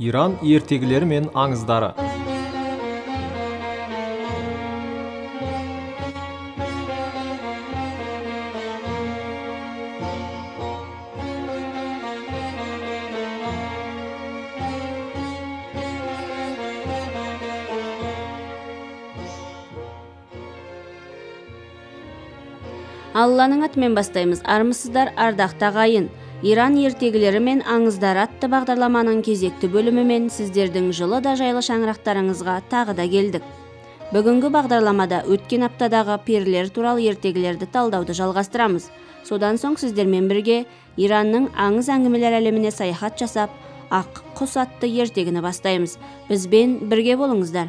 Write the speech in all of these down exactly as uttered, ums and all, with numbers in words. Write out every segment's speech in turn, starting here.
Иран ертегілері мен аңыздары. Алланың атымен бастаймыз. Армысыздар, ардақты ағайын. Иран ертегілері мен аңыздары атты бағдарламаның кезекті бөлімімен сіздердің жылы да жайлы шаңырақтарыңызға тағы да келдік. Бүгінгі бағдарламада өткен аптадағы перілер туралы ертегілерді талдауды жалғастырамыз. Содан соң сіздермен бірге Иранның аңыз әңгімелер әлеміне саяхат жасап, Ақ құс атты ертегіні бастаймыз. Бізбен бірге болыңыздар.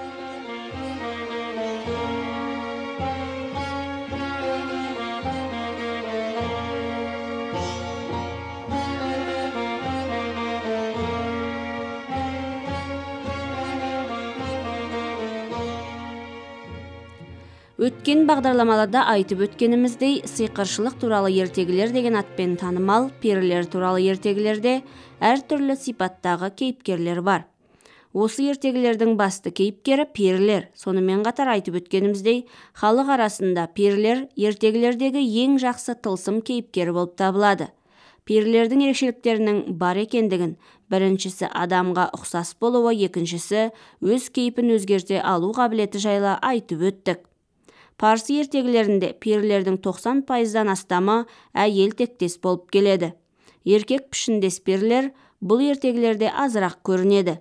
Өткен бағдарламаларда айтып өткеніміздей, сиқыршылық туралы ертегілер деген атпен танымал перілер туралы ертегілерде әртүрлі сипаттағы кейіпкерлер бар. Осы ертегілердің басты кейіпкері перілер. Сонымен қатар айтып өткеніміздей, халық арасында перілер ертегілердегі ең жақсы тылсым кейіпкері болып табылады. Перілердің ерекшеліктерінің бар екендігін, біріншісі адамға ұқсас болуы, екіншісі өз кейпін өзгерте алу қабілеті жайлы айтып өттік. Парсы ертегілерінде перілердің тоқсан пайыздан астамы әйел тектес болып келеді. Еркек пішіндес перілер бұл ертегілерде азырақ көрінеді.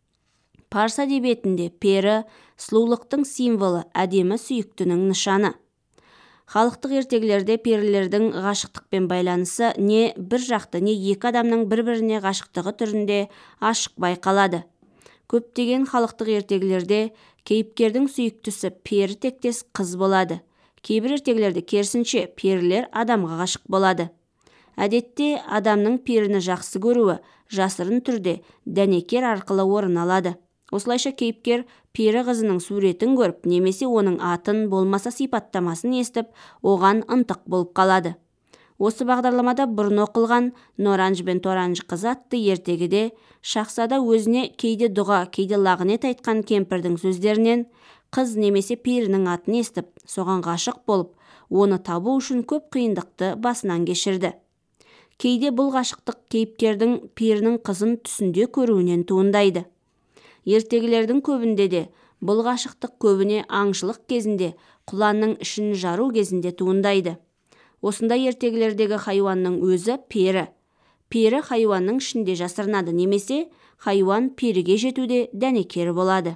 Парсы әдебиетінде пері сұлулықтың символы, әдемі сүйіктінің нышаны. Халықтық ертегілерде перілердің ғашықтықпен байланысы не бір жақты, не екі адамның бір-біріне ғашықтығы түрінде ашық байқалады. Көптеген халықтық ертегілерде кейіпкердің сүйіктісі пері тектес қыз болады. Кейбір ертегілерде керісінше перілер адамға ғашық болады. Әдетте адамның періні жақсы көруі жасырын түрде дәнекер арқылы орын алады. Осылайша кейіпкер пері қызының суретін көріп, немесе оның атын болмаса сипаттамасын естіп, оған ынтық болып қалады. Осы бағдарламада бұрын оқылған Норанж бен Торанж қызы атты ертегіде шахзада өзіне кейде дұға, кейде лағнет айтқан кемпірдің сөздерінен қыз немесе перінің атын естіп, соған ғашық болып, оны табу үшін көп қиындықты басынан кешірді. Кейде бұл ғашықтық кейіпкердің перінің қызын түсінде көруінен туындайды. Ертегілердің көбінде де бұл ғашықтық көбіне аңшылық кезінде, құланның ішін жару кезінде туындайды. Осындай ертегілердегі хайуанның өзі пері. Пері хайуанның ішінде жасырынады, немесе хайуан періге жетуде дәнекер болады.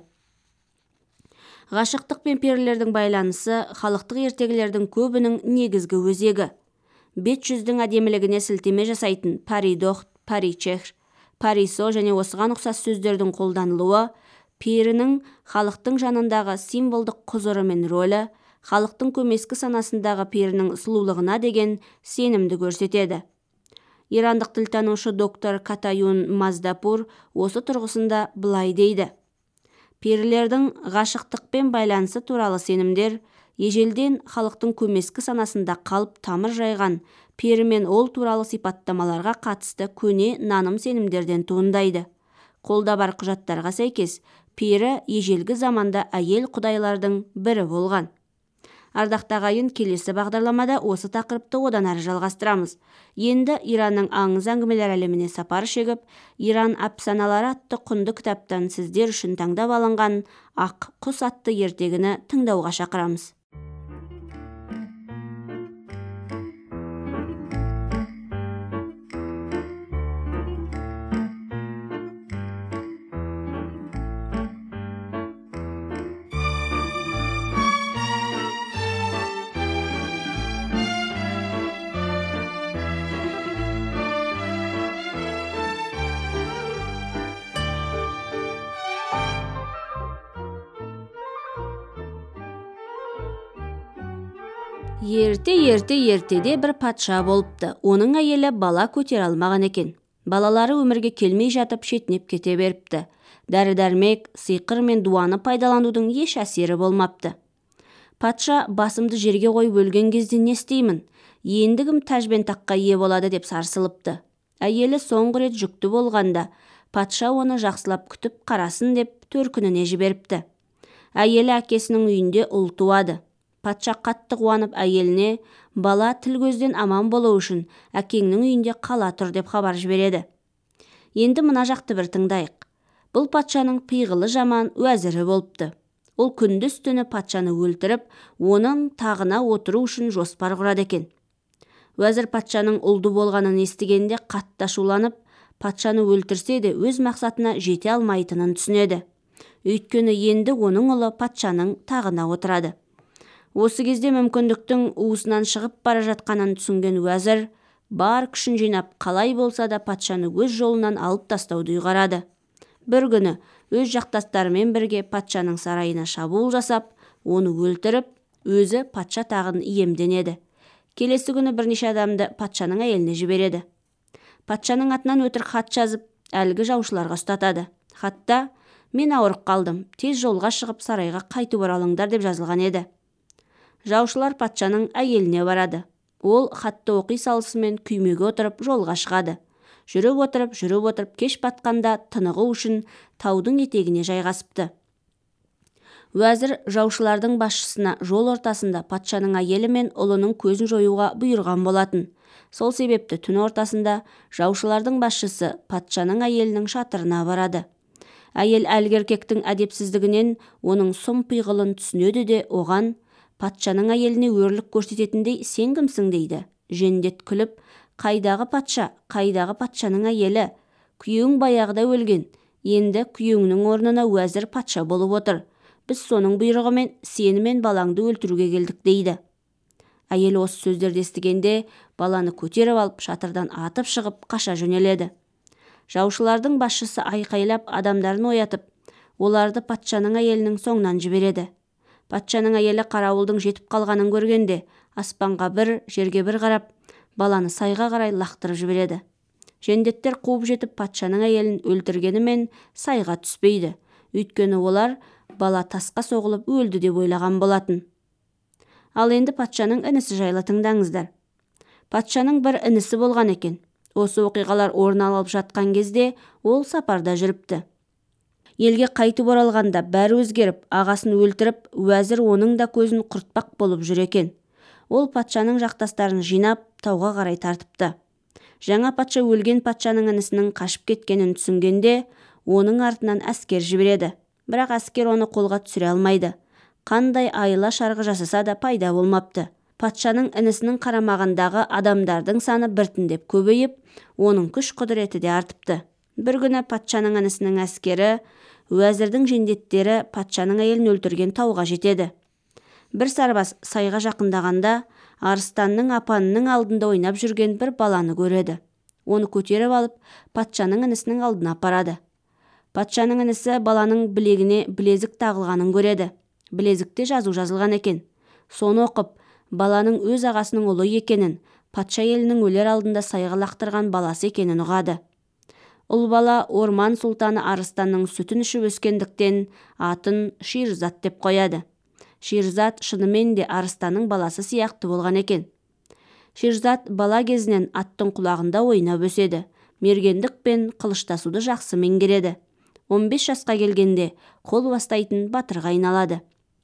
Ғашықтық пен перілердің байланысы халықтық ертегілердің көбінің негізгі өзегі. Бет жүздің әдемілігіне сілтеме жасайтын паридохт, паричехр, парисо және осыған ұқсас сөздердің қолданылуы перінің халықтың жанындағы символдық құзыры мен рөлі, халықтың көмескі санасындағы перінің сұлулығына деген сенімді көрсетеді. Ирандық тілтанушы доктор Катаюн Маздапур осы тұрғысында былай дейді. Перілердің ғашықтықпен байланысы туралы сенімдер ежелден халықтың көмескі санасында қалып тамыр жайған пері мен ол туралы сипаттамаларға қатысты көне наным сенімдерден туындайды. Қолда бар құжаттарға сәйкес, пері ежелгі заманда әйел құдайлардың бірі болған. Ардақты ағайын, келесі бағдарламада осы тақырыпты одан әрі жалғастырамыз. Енді Иранның аңыз әңгімелер әлеміне сапар шегіп, Иран әпсаналары атты құнды кітаптан сіздер үшін таңдап алынған Ақ құс атты ертегіні тыңдауға шақырамыз. Ерте-ерте ертеде бір патша болыпты. Оның әйелі бала көтер алмаған екен. Балалары өмірге келмей жатып шетінеп кете беріпті. Дәрі-дәрмек, сиқыр мен дуаны пайдаланудың еш әсері болмапты. Патша басымды жерге қойып өлген кезде не істеймін? Ендігім тәж бен таққа ие болады деп сарсылыпты. Әйелі соңғы рет жүкті болғанда Патша оны жақсылап күтіп қарасын деп төркініне жіберіпті. Әйелі әкесінің үйінде ұл туады. Патша қатты қуанып әйеліне, бала тіл көзден аман болу үшін әкеңнің үйінде қала тұр деп хабар жібереді. Енді мына жақты бір тыңдайық. Бұл патшаның пиғылы жаман уәзірі болыпты. Ол күндіз түні патшаны өлтіріп, оның тағына отыру үшін жоспар құрады екен. Уәзір патшаның ұлды болғанын естігенде қатты ашуланып, патшаны өлтірсе де өз мақсатына жете алмайтынын түсінеді. Өйткені енді оның ұлы патшаның тағына отырады. Осы кезде мүмкіндіктің уысынан шығып бара жатқанын түсінген уәзір бар күшін жинап, қалай болса да патшаны өз жолынан алып тастауды ұйғарады. Бір күні өз жақтастарымен бірге патшаның сарайына шабуыл жасап, оны өлтіріп, өзі патша тағын иемденеді. Келесі күні бірнеше адамды патшаның әйеліне жібереді. Патшаның атынан өтірік хат жазып, әлгі жаушыларға ұстатады. Хатта: «Мен ауырып қалдым, тез жолға шығып сарайға қайтып оралыңдар» деп жазылған еді. Жаушылар патшаның әйеліне барады. Ол хатты оқи салысымен күймеге отырып жолға шығады. Жүріп отырып, жүріп отырып, кеш батқанда тынығу үшін таудың етегіне жайғасыпты. Уәзір жаушылардың басшысына жол ортасында патшаның әйелі мен ұлының көзін жоюға бұйырған болатын. Сол себепті түн ортасында жаушылардың басшысы патшаның әйелінің шатырына барады. Әйел әлгі еркектің әдепсіздігінен оның сұм пиғылын түсінеді де оған: «Патшаның әйеліне өрлік көрсететіндей сен кімсің?» дейді. Жендет күліп: «Қайдағы патша, қайдағы патшаның әйелі? Күйеуің баяғыда өлген, енді күйеуіңнің орнына уәзір патша болып отыр. Біз соның бұйрығымен сені мен балаңды өлтіруге келдік» дейді. Әйел осы сөздерді естігенде баланы көтеріп алып, шатырдан атып шығып қаша жөнеледі. Жаушылардың басшысы айқайлап адамдарын оятып, оларды патшаның әйелінің соңынан жібереді. Патшаның әйелі қарауылдың жетіп қалғанын көргенде аспанға бір, жерге бір қарап, баланы сайға қарай лақтырып жібереді. Жендеттер қуып жетіп патшаның әйелін өлтіргенімен сайға түспейді. Өйткені олар бала тасқа соғылып өлді деп ойлаған болатын. Ал енді патшаның інісі жайлы тыңдаңыздар. Патшаның бір інісі болған екен. Осы оқиғалар орын алып жатқан кезде ол сапарда жүріпті. Елге қайтып оралғанда бәрі өзгеріп, ағасын өлтіріп, уәзір оның да көзін құртпақ болып жүр екен. Ол патшаның жақтастарын жинап, тауға қарай тартыпты. Жаңа патша өлген патшаның інісінің қашып кеткенін түсінгенде, оның артынан әскер жібереді. Бірақ әскер оны қолға түсіре алмайды. Қандай айла шарғы жасаса да пайда болмапты. Патшаның інісінің қарамағындағы адамдардың саны біртіндеп көбейіп, оның күш құдіреті де артыпты. Бір күні патшаның інісінің әскері, уәзірдің жендеттері патшаның әйелін өлтірген тауға жетеді. Бір сарбаз сайға жақындағанда, арыстанның апанының алдында ойнап жүрген бір баланы көреді. Оны көтеріп алып, патшаның інісінің алдына апарады. Патшаның інісі баланың білегіне білезік тағылғанын көреді. Білезікте жазу жазылған екен. Соны оқып, баланың өз ағасының ұлы екенін, патша елінің өлер алдында сайға лақтырған баласы екенін ұғады. Ұл бала орман сұлтаны арыстанның сүтін ішіп өскендіктен атын Шерзат деп қояды. Шерзат шынымен де арыстанның баласы сияқты болған екен. Шерзат бала кезінен аттың құлағында ойнап өседі. Мергендік пен қылыштасуды жақсы меңгереді. он бес жасқа келгенде қол бастайтын батырға айналады.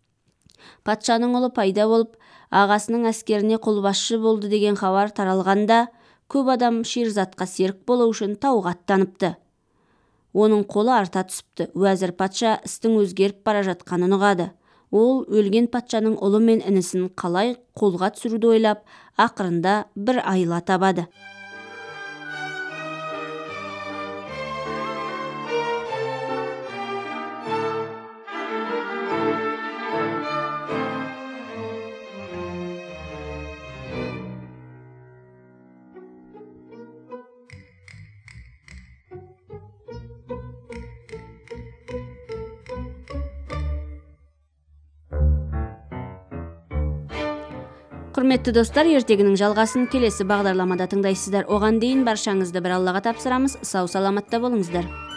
Патшаның ұлы пайда болып, ағасының әскеріне қолбасшы болды деген хабар таралғанда, көп адам Шерзатқа серік болу үшін тауға аттаныпты. Оның қолы арта түсіпті. Уәзір патша істің өзгеріп бара жатқанын ұғады. Ол өлген патшаның ұлы мен інісін қалай қолға түсіруді ойлап, ақырында бір айла табады. Құрметті достар, ертегінің жалғасын келесі бағдарламада тыңдайсыздар. Оған дейін баршаңызды бір Аллаға тапсырамыз. Сау саламатта болыңыздар.